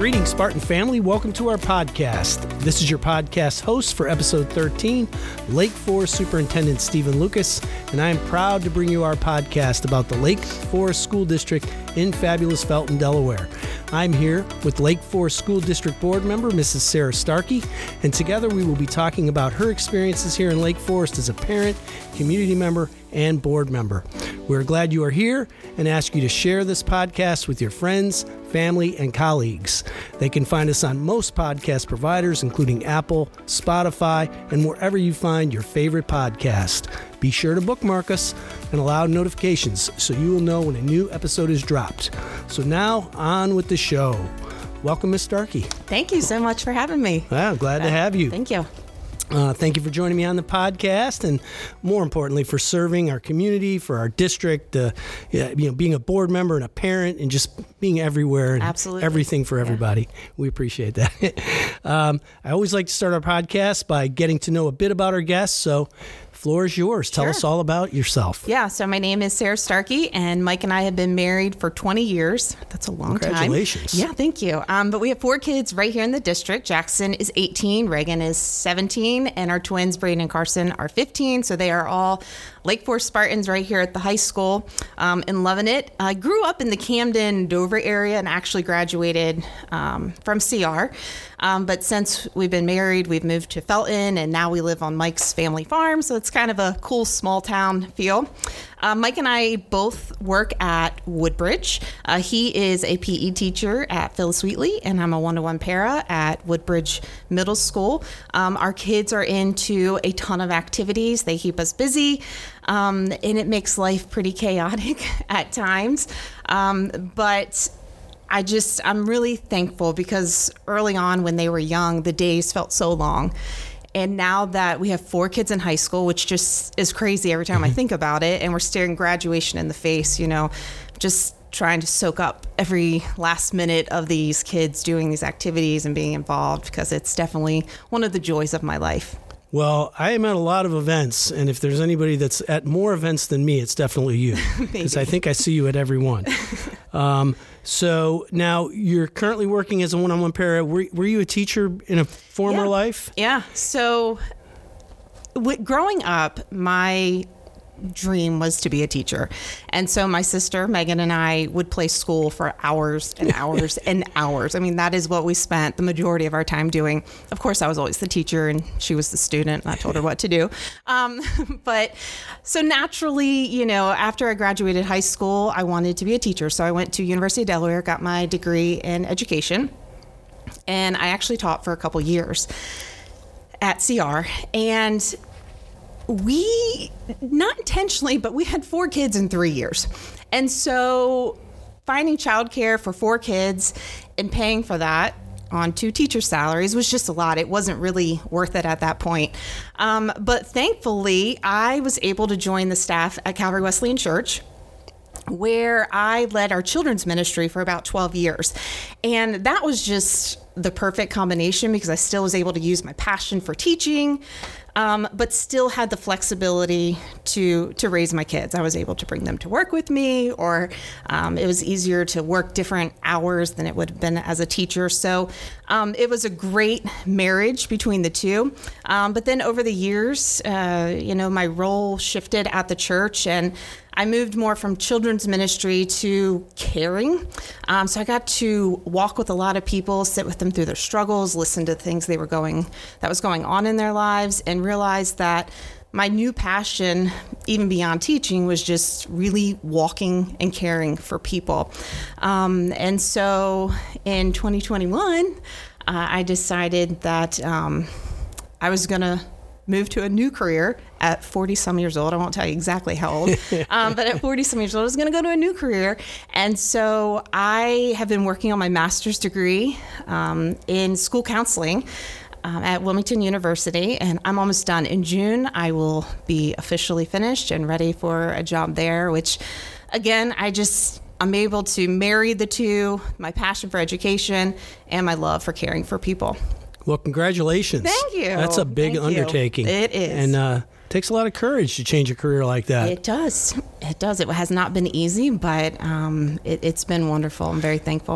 Greetings, Spartan family. Welcome to our podcast. This is your podcast host for episode 13, Lake Forest Superintendent Stephen Lucas, and I am proud to bring you our podcast about the Lake Forest School District in fabulous Felton, Delaware. I'm here with Lake Forest School District Board member, Mrs. Sarah Starkey, and together we will be talking about her experiences here in Lake Forest as a parent, community member, and board member. We're glad you are here and ask you to share this podcast with your friends, family, and colleagues. They can find us on most podcast providers, including Apple, Spotify, and wherever you find your favorite podcast. Be sure to bookmark us and allow notifications so you will know when a new episode is dropped. So now, on with the show. Welcome, Ms. Starkey. Thank you so much for having me. Wow, glad to have you. Thank you. Thank you for joining me on the podcast, and more importantly, for serving our community, for our district, being a board member and a parent, and just being everywhere and Absolutely. Everything for everybody. Yeah. We appreciate that. I always like to start our podcast by getting to know a bit about our guests, so floor is yours. Tell us all about yourself. Yeah, so my name is Sarah Starkey, and Mike and I have been married for 20 years. That's a long time. Congratulations. Yeah, thank you. But we have 4 kids right here in the district. Jackson is 18, Reagan is 17, and our twins, Braden and Carson, are 15. So they are all Lake Forest Spartans right here at the high school, and loving it. I grew up in the Camden, Dover area and actually graduated from CR. But since we've been married, we've moved to Felton, and now we live on Mike's family farm. So it's kind of a cool small town feel. Mike and I both work at Woodbridge. He is a PE teacher at Phyllis Wheatley, and I'm a one-to-one para at Woodbridge Middle School. Our kids are into a ton of activities. They keep us busy, and it makes life pretty chaotic at times. But I'm really thankful because early on when they were young, the days felt so long. And now that we have 4 kids in high school, which just is crazy every time I think about it, and we're staring graduation in the face, just trying to soak up every last minute of these kids doing these activities and being involved, because it's definitely one of the joys of my life. Well, I am at a lot of events, and if there's anybody that's at more events than me, it's definitely you, because I think I see you at every one. So now you're currently working as a one-on-one para. Were you a teacher in a former life? Yeah. So growing up, my dream was to be a teacher. And so my sister, Megan, and I would play school for hours and hours and hours. I mean, that is what we spent the majority of our time doing. Of course, I was always the teacher and she was the student, and I told her what to do. But so naturally, after I graduated high school, I wanted to be a teacher. So I went to University of Delaware, got my degree in education, and I actually taught for a couple years at CR. And we, not intentionally, but we had 4 kids in 3 years. And so finding childcare for 4 kids and paying for that on 2 teacher salaries was just a lot. It wasn't really worth it at that point. But thankfully, I was able to join the staff at Calvary Wesleyan Church, where I led our children's ministry for about 12 years. And that was just the perfect combination because I still was able to use my passion for teaching, but still had the flexibility to raise my kids. I was able to bring them to work with me, or it was easier to work different hours than it would have been as a teacher. So it was a great marriage between the two. But then over the years, my role shifted at the church, and I moved more from children's ministry to caring. So I got to walk with a lot of people, sit with them through their struggles, listen to things that was going on in their lives, and realize that my new passion, even beyond teaching, was just really walking and caring for people. And so in 2021, I decided that I was going to move to a new career at 40 some years old. I won't tell you exactly how old, but at 40 some years old, I was going to go to a new career. And so I have been working on my master's degree in school counseling at Wilmington University, and I'm almost done. In June, I will be officially finished and ready for a job there, which again, I'm able to marry the two, my passion for education and my love for caring for people. Well, congratulations. Thank you. That's a big undertaking. It is. And takes a lot of courage to change a career like that. It does. It does. It has not been easy, but it's been wonderful. I'm very thankful.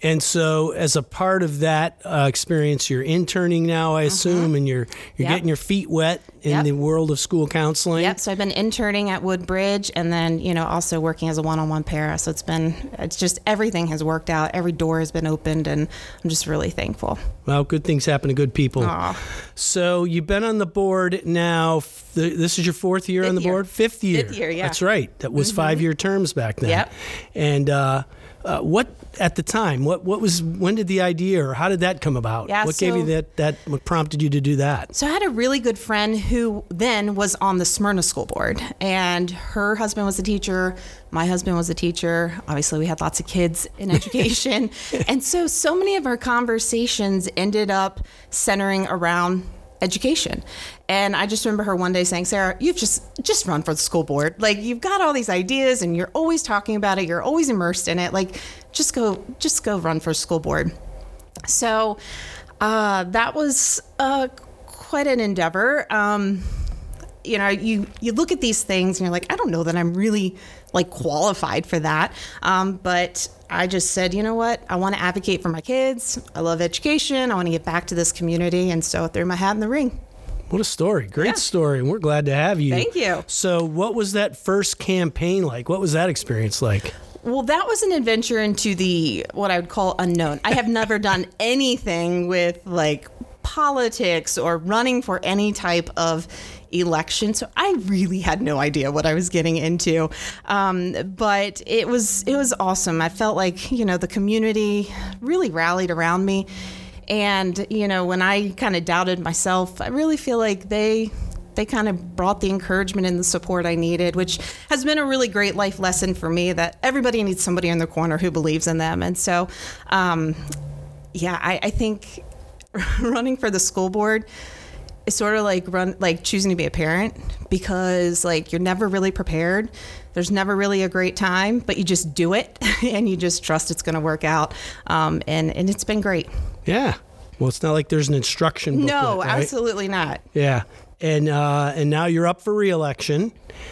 And so as a part of that experience, you're interning now, I assume, and you're getting your feet wet in the world of school counseling. Yep. So I've been interning at Woodbridge and then, also working as a one-on-one para. So it's just everything has worked out. Every door has been opened and I'm just really thankful. Well, good things happen to good people. Aww. So you've been on the board now. This is your fourth year on the board? Fifth year. Fifth year, yeah. That's right. That was 5-year terms back then. Yep. And what at the time? When did the idea, or how did that come about? Yeah, what gave you that? What prompted you to do that? So I had a really good friend who then was on the Smyrna School Board, and her husband was a teacher. My husband was a teacher. Obviously, we had lots of kids in education, and so many of our conversations ended up centering around education. And I just remember her one day saying, Sarah, you've just run for the school board. Like, you've got all these ideas and you're always talking about it. You're always immersed in it. Like, just go run for school board. So that was quite an endeavor. You look at these things and you're like, I don't know that I'm really like qualified for that. But I just said, you know what? I want to advocate for my kids. I love education. I want to get back to this community. And so I threw my hat in the ring. What a story. Great story. And we're glad to have you. Thank you. So what was that first campaign like? What was that experience like? Well, that was an adventure into what I would call unknown. I have never done anything with like politics or running for any type of election. So I really had no idea what I was getting into. But it was awesome. I felt like, the community really rallied around me. And, when I kind of doubted myself, I really feel like they kind of brought the encouragement and the support I needed, which has been a really great life lesson for me, that everybody needs somebody in their corner who believes in them. And so, I think running for the school board is sort of like choosing to be a parent, because like you're never really prepared. There's never really a great time, but you just do it and you just trust it's going to work out. And it's been great. Yeah. Well, it's not like there's an instruction booklet, No, right? absolutely not. Yeah. And now you're up for re-election.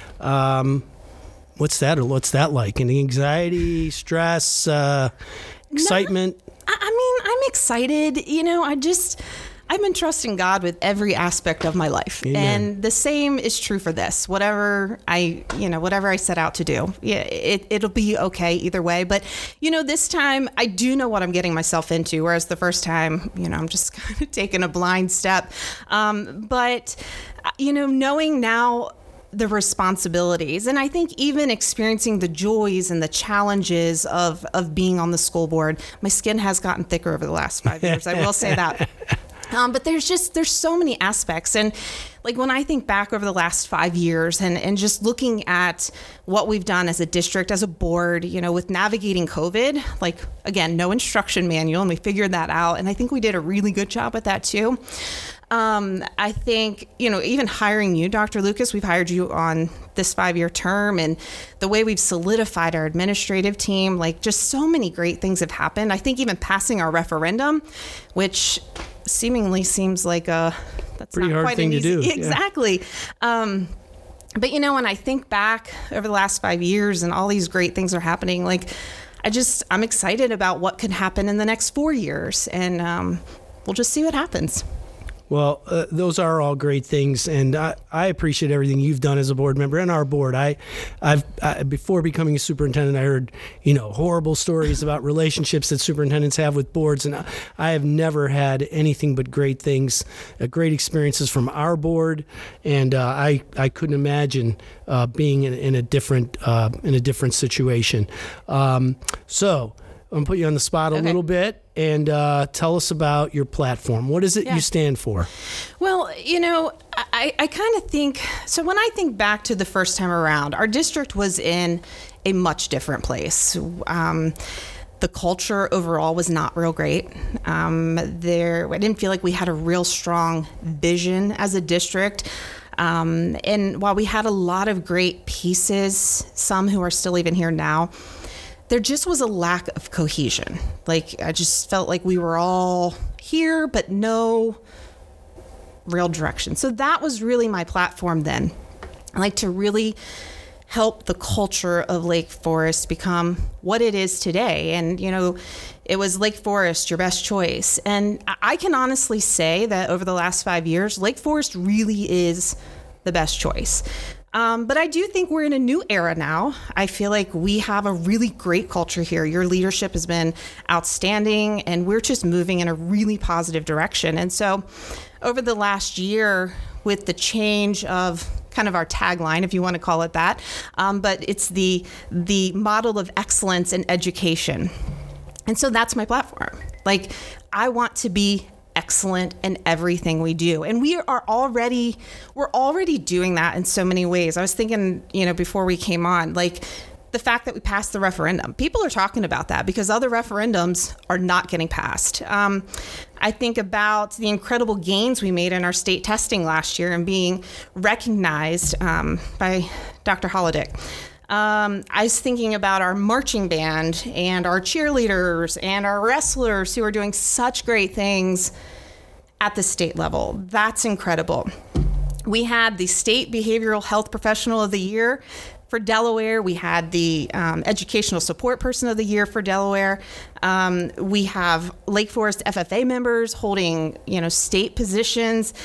What's that like? Any anxiety, stress, excitement? I'm excited. I've been trusting God with every aspect of my life. Amen. And the same is true for this. Whatever I set out to do, it'll be okay either way. But, this time I do know what I'm getting myself into. Whereas the first time, I'm just kind of taking a blind step. But knowing now the responsibilities, and I think even experiencing the joys and the challenges of being on the school board, my skin has gotten thicker over the last 5 years. I will say that. But there's so many aspects. And like when I think back over the last 5 years and just looking at what we've done as a district, as a board, with navigating COVID, like again, no instruction manual, and we figured that out. And I think we did a really good job at that too. I think, even hiring you, Dr. Lucas, we've hired you on this 5-year term, and the way we've solidified our administrative team, like just so many great things have happened. I think even passing our referendum, which seemingly seems like that's pretty not hard quite thing an easy, to do. Exactly. Yeah. But when I think back over the last 5 years and all these great things are happening, like I'm excited about what could happen in the next 4 years, and we'll just see what happens. Well, those are all great things, and I appreciate everything you've done as a board member and our board. I've before becoming a superintendent, I heard horrible stories about relationships that superintendents have with boards, and I have never had anything but great things, great experiences from our board, and I couldn't imagine being in a different situation. So I'm going to put you on the spot a little bit and tell us about your platform. What is it you stand for? Well, I kind of think, so when I think back to the first time around, our district was in a much different place. The culture overall was not real great. I didn't feel like we had a real strong vision as a district. And while we had a lot of great pieces, some who are still even here now, there just was a lack of cohesion. Like, I just felt like we were all here, but no real direction. So that was really my platform then. I like to really helped the culture of Lake Forest become what it is today. And, it was Lake Forest, your best choice. And I can honestly say that over the last 5 years, Lake Forest really is the best choice. But I do think we're in a new era now. I feel like we have a really great culture here. Your leadership has been outstanding, and we're just moving in a really positive direction. And so over the last year, with the change of kind of our tagline, if you want to call it that, but it's the model of excellence in education. And so that's my platform. Like, I want to be excellent in everything we do. And we're already doing that in so many ways. I was thinking, before we came on, like the fact that we passed the referendum, people are talking about that because other referendums are not getting passed. I think about the incredible gains we made in our state testing last year and being recognized by Dr. Holodick. I was thinking about our marching band and our cheerleaders and our wrestlers who are doing such great things at the state level. That's incredible. We had the State Behavioral Health Professional of the Year for Delaware. We had the Educational Support Person of the Year for Delaware. We have Lake Forest FFA members holding, state positions.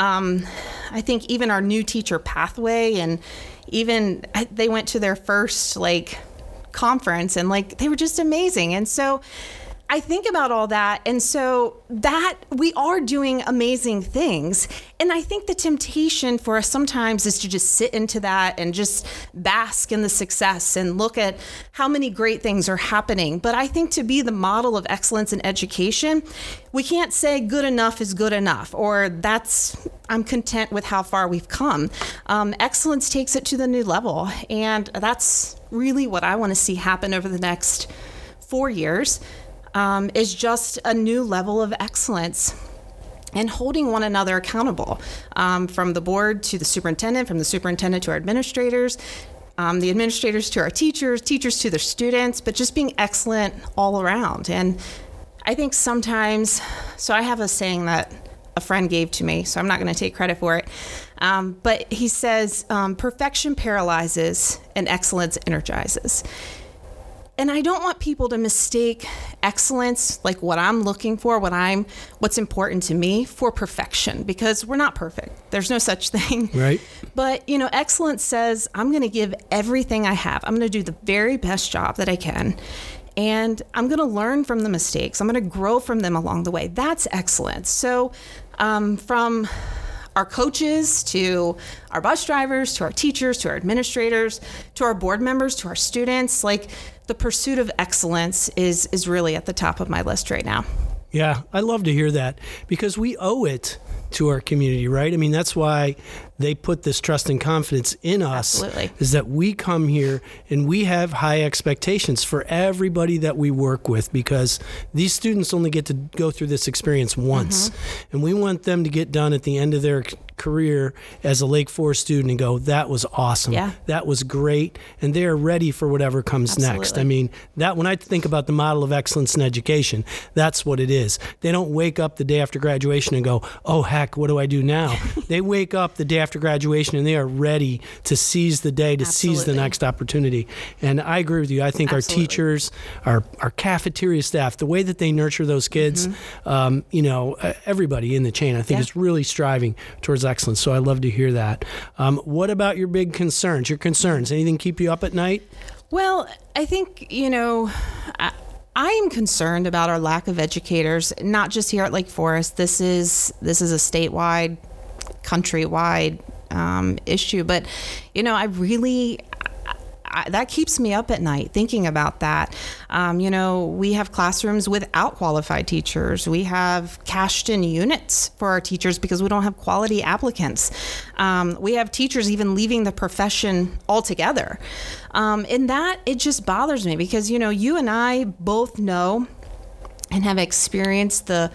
I think even our new teacher pathway, and even they went to their first conference, and they were just amazing. And so I think about all that, and so that we are doing amazing things. And I think the temptation for us sometimes is to just sit into that and just bask in the success and look at how many great things are happening. But I think to be the model of excellence in education, we can't say good enough is good enough, or I'm content with how far we've come. Excellence takes it to the new level. And that's really what I want to see happen over the next 4 years. Is just a new level of excellence and holding one another accountable, from the board to the superintendent, from the superintendent to our administrators, the administrators to our teachers to their students, but just being excellent all around. And I think sometimes, so I have a saying that a friend gave to me, so I'm not going to take credit for it, but he says, perfection paralyzes and excellence energizes. And I don't want people to mistake excellence, like what I'm looking for, what's important to me, for perfection, because we're not perfect. There's no such thing. Right. But, excellence says, I'm going to give everything I have. I'm going to do the very best job that I can. And I'm going to learn from the mistakes. I'm going to grow from them along the way. That's excellence. So from our coaches to our bus drivers, to our teachers, to our administrators, to our board members, to our students, the pursuit of excellence is really at the top of my list right now. Yeah, I love to hear that, because we owe it to our community, right? I mean, that's why they put this trust and confidence in us. Absolutely. Is that we come here and we have high expectations for everybody that we work with, because these students only get to go through this experience once. And we want them to get done at the end of their career as a Lake Forest student and go, that was awesome. Yeah. That was great. And they're ready for whatever comes next. I mean, that when I think about the model of excellence in education, that's what it is. They don't wake up the day after graduation and go, oh, heck, what do I do now? They wake up the day after graduation and they are ready to seize the day, to seize the next opportunity. And I agree with you. I think our teachers, our cafeteria staff, the way that they nurture those kids, everybody in the chain, I think is really striving towards excellence. So I love to hear that. What about your big concerns, your concerns? Anything keep you up at night? Well, I think, I am concerned about our lack of educators, not just here at Lake Forest. This is a statewide, countrywide issue. But, that keeps me up at night thinking about that. We have classrooms without qualified teachers. We have cashed in units for our teachers because we don't have quality applicants. We have teachers even leaving the profession altogether. And that, it just bothers me because, you and I both know and have experienced the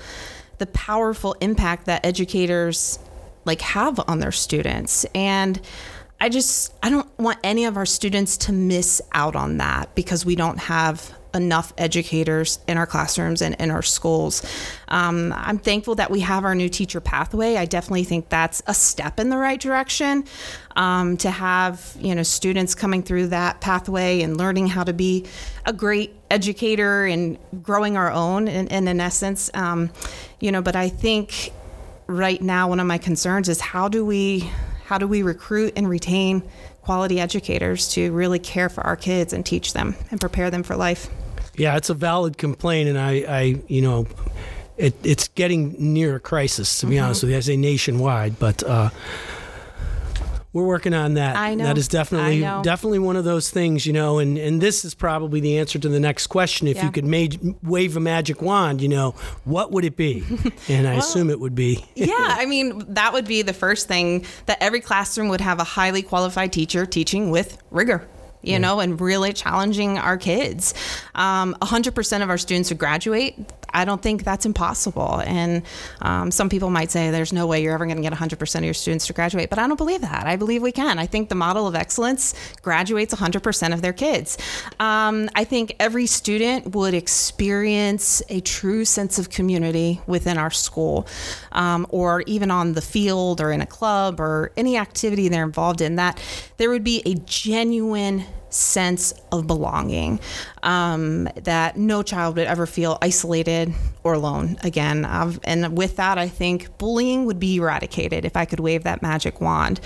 powerful impact that educators have on their students. And I don't want any of our students to miss out on that because we don't have enough educators in our classrooms and in our schools. I'm thankful that we have our new teacher pathway. I definitely think that's a step in the right direction, to have, students coming through that pathway and learning how to be a great educator and growing our own in essence. But I think right now one of my concerns is how do we recruit and retain quality educators to really care for our kids and teach them and prepare them for life. Yeah, it's a valid complaint, and it's getting near a crisis, to be honest with you. I say nationwide, but we're working on that. I know. That is definitely one of those things, and this is probably the answer to the next question. If you could wave a magic wand, what would it be? And I assume it would be. That would be the first thing, that every classroom would have a highly qualified teacher teaching with rigor. And really challenging our kids. 100% of our students who graduate, I don't think that's impossible. And some people might say there's no way you're ever going to get 100% of your students to graduate, but I don't believe that. I believe we can. I think the model of excellence graduates 100% of their kids. I think every student would experience a true sense of community within our school, or even on the field or in a club or any activity they're involved in, that there would be a genuine sense of belonging, that no child would ever feel isolated or alone again. And with that, I think bullying would be eradicated if I could wave that magic wand.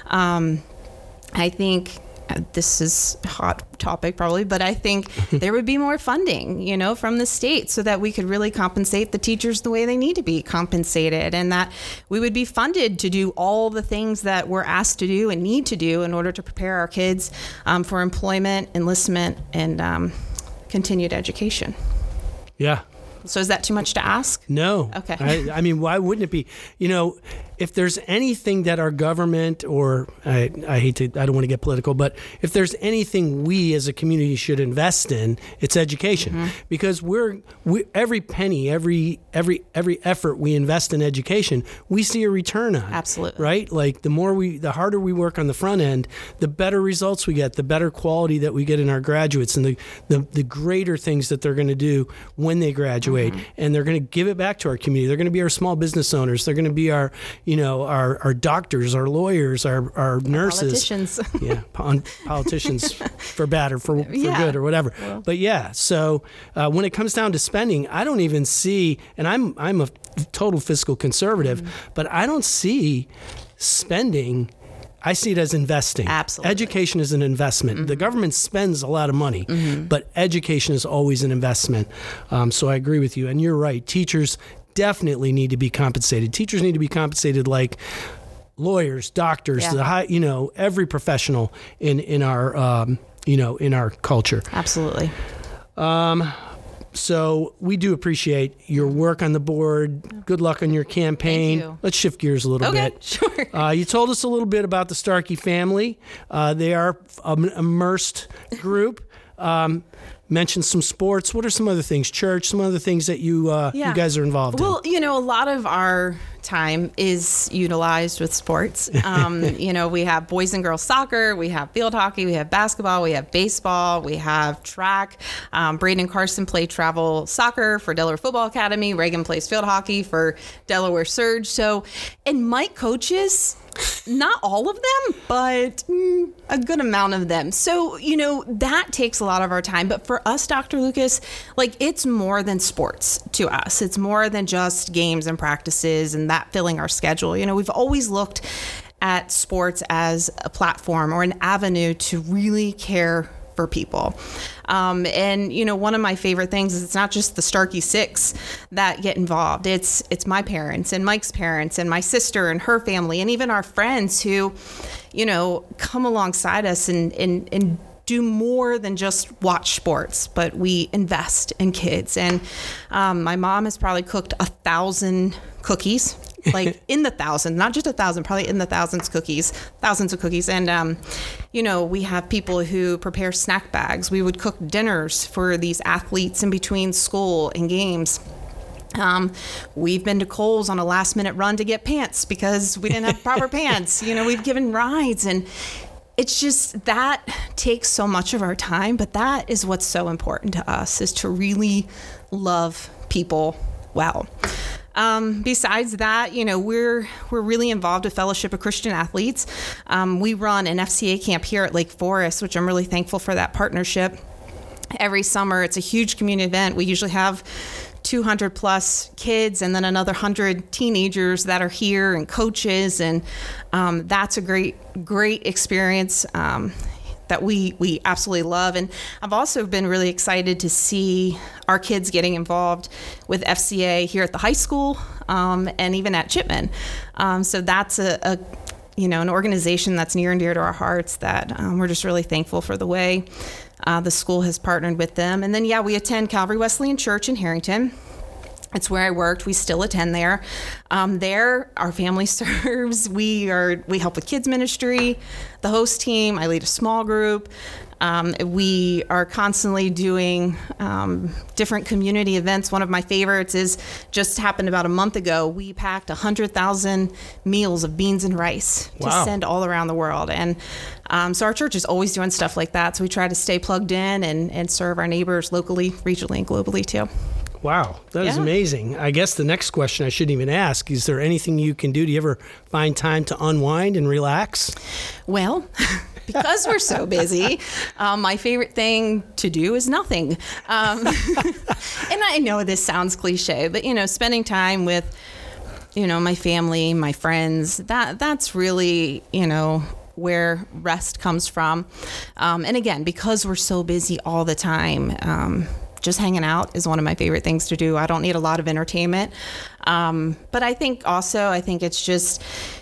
I think this is a hot topic probably, but I think there would be more funding, from the state so that we could really compensate the teachers the way they need to be compensated, and that we would be funded to do all the things that we're asked to do and need to do in order to prepare our kids for employment, enlistment, and continued education. Yeah. So is that too much to ask? No. Okay. I mean, why wouldn't it be? If there's anything that our government, or I don't want to get political, but if there's anything we as a community should invest in, it's education. Because every penny, every effort we invest in education, we see a return on. Absolutely. Right? Like the harder we work on the front end, the better results we get, the better quality that we get in our graduates, and the greater things that they're going to do when they graduate. And they're going to give it back to our community. They're going to be our small business owners. They're going to be our doctors, our lawyers, our nurses. Politicians. Politicians for bad or for good or whatever. Well. But so when it comes down to spending, I don't even see, and I'm a total fiscal conservative, but I don't see spending. I see it as investing. Absolutely. Education is an investment. The government spends a lot of money, but education is always an investment. So I agree with you. And you're right. Teachers definitely need to be compensated. Teachers need to be compensated like lawyers, doctors, every professional in our in our culture. Absolutely. So we do appreciate your work on the board. Good luck on your campaign. Thank you. Let's shift gears a little bit. Sure. You told us a little bit about the Starkey family. They are an immersed group. Mentioned some sports. What are some other things? Church, some other things that you guys are involved in? Well, a lot of our time is utilized with sports. We have boys and girls soccer, we have field hockey, we have basketball, we have baseball, we have track. Braden and Carson play travel soccer for Delaware Football Academy. Reagan plays field hockey for Delaware Surge. And Mike coaches, not all of them, but a good amount of them. So, that takes a lot of our time. But for us, Dr. Lucas, it's more than sports to us. It's more than just games and practices and that filling our schedule. We've always looked at sports as a platform or an avenue to really care for people. One of my favorite things is it's not just the Starkey Six that get involved. It's my parents and Mike's parents and my sister and her family and even our friends who, come alongside us and do more than just watch sports, but we invest in kids. And my mom has probably cooked 1,000 cookies, in the thousands, not just 1,000, probably in the thousands of cookies. And, we have people who prepare snack bags. We would cook dinners for these athletes in between school and games. We've been to Kohl's on a last minute run to get pants because we didn't have proper pants. We've given rides, and it's just that takes so much of our time, but that is what's so important to us, is to really love people well. Besides that, we're really involved with Fellowship of Christian Athletes. We run an FCA camp here at Lake Forest, which I'm really thankful for that partnership. Every summer, it's a huge community event. We usually have 200 plus kids and then another 100 teenagers that are here and coaches. And that's a great experience that we absolutely love. And I've also been really excited to see our kids getting involved with FCA here at the high school and even at Chipman. So that's an organization that's near and dear to our hearts that we're just really thankful for the way the school has partnered with them. And then, we attend Calvary Wesleyan Church in Harrington. It's where I worked. We still attend there. There, our family serves. We help with kids ministry, the host team. I lead a small group. We are constantly doing different community events. One of my favorites is just happened about a month ago. We packed 100,000 meals of beans and rice to send all around the world. And so our church is always doing stuff like that. So we try to stay plugged in and serve our neighbors locally, regionally, and globally too. Wow, that is amazing. I guess the next question I shouldn't even ask, is there anything you can do? Do you ever find time to unwind and relax? Well, because we're so busy, my favorite thing to do is nothing. And I know this sounds cliche, but, spending time with, my family, my friends, that's really, where rest comes from. And again, because we're so busy all the time, just hanging out is one of my favorite things to do. I don't need a lot of entertainment. But I think it's just,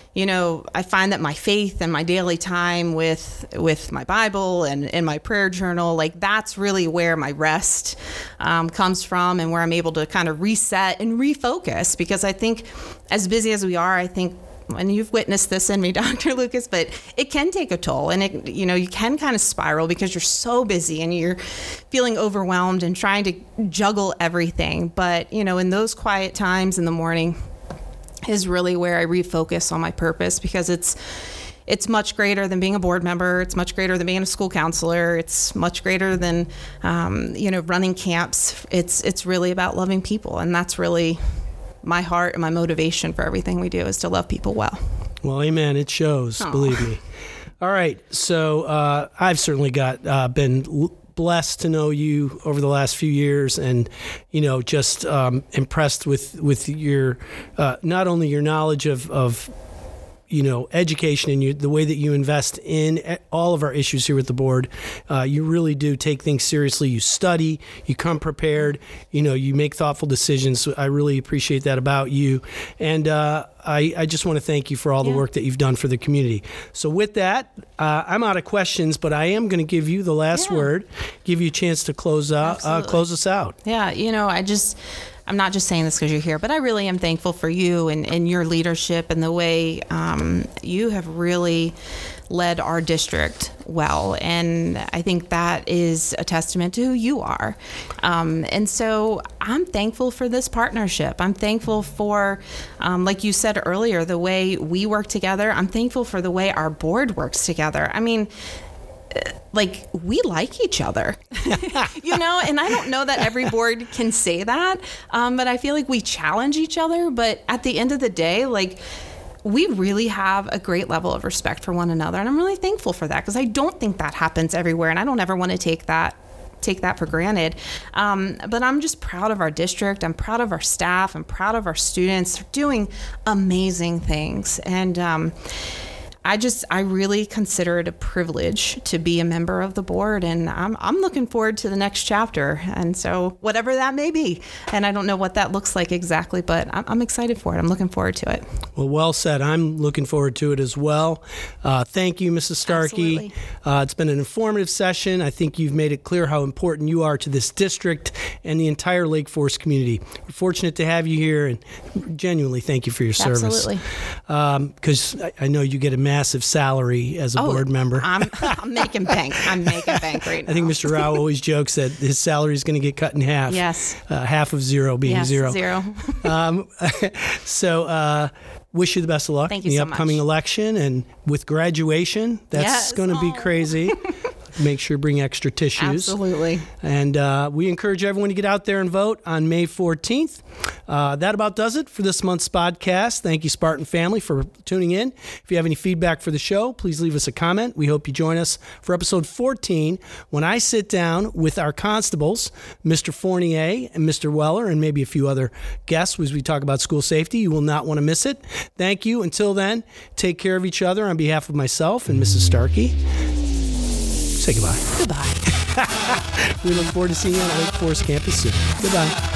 I find that my faith and my daily time with my Bible and my prayer journal, that's really where my rest comes from, and where I'm able to kind of reset and refocus. Because I think as busy as we are, and you've witnessed this in me, Dr. Lucas, but it can take a toll, and you can kind of spiral because you're so busy and you're feeling overwhelmed and trying to juggle everything. But, in those quiet times in the morning is really where I refocus on my purpose, because it's much greater than being a board member. It's much greater than being a school counselor. It's much greater than, running camps. It's really about loving people, and that's really my heart and my motivation for everything we do, is to love people well. Well, amen. It shows, believe me. All right. So I've certainly been blessed to know you over the last few years, and, just impressed with your, not only your knowledge of education and the way that you invest in all of our issues here with the board. You really do take things seriously. You study, you come prepared, you make thoughtful decisions. So I really appreciate that about you. And I just want to thank you for all the work that you've done for the community. So with that, I'm out of questions, but I am going to give you the last word, give you a chance to close us out. Yeah. I'm not just saying this because you're here, but I really am thankful for you and your leadership and the way you have really led our district well. And I think that is a testament to who you are. And so I'm thankful for this partnership. I'm thankful for, like you said earlier, the way we work together. I'm thankful for the way our board works together. I mean, we like each other, and I don't know that every board can say that, but I feel like we challenge each other. But at the end of the day, we really have a great level of respect for one another. And I'm really thankful for that, because I don't think that happens everywhere. And I don't ever want to take that for granted. But I'm just proud of our district. I'm proud of our staff. I'm proud of our students. They're doing amazing things. And, I really consider it a privilege to be a member of the board, and I'm looking forward to the next chapter. And so whatever that may be, and I don't know what that looks like exactly, but I'm excited for it. I'm looking forward to it. Well said. I'm looking forward to it as well. Thank you, Mrs. Starkey. It's been an informative session. I think you've made it clear how important you are to this district and the entire Lake Forest community. We're fortunate to have you here, and genuinely thank you for your service. Absolutely. Because I know you get a massive salary as a board member. I'm making bank. I'm making bank right now. I think Mr. Rao always jokes that his salary is going to get cut in half. Yes. Half of zero being zero. Zero. wish you the best of luck Thank in you the so upcoming much. election and with graduation. That's Yes. going to be Oh. crazy. Make sure you bring extra tissues. Absolutely. And we encourage everyone to get out there and vote on May 14th. That about does it for this month's podcast. Thank you, Spartan family, for tuning in. If you have any feedback for the show, please leave us a comment. We hope you join us for episode 14 when I sit down with our constables, Mr. Fournier and Mr. Weller, and maybe a few other guests as we talk about school safety. You will not want to miss it. Thank you. Until then, take care of each other on behalf of myself and Mrs. Starkey. Say goodbye. Goodbye. We look forward to seeing you on Lake Forest campus soon. Goodbye.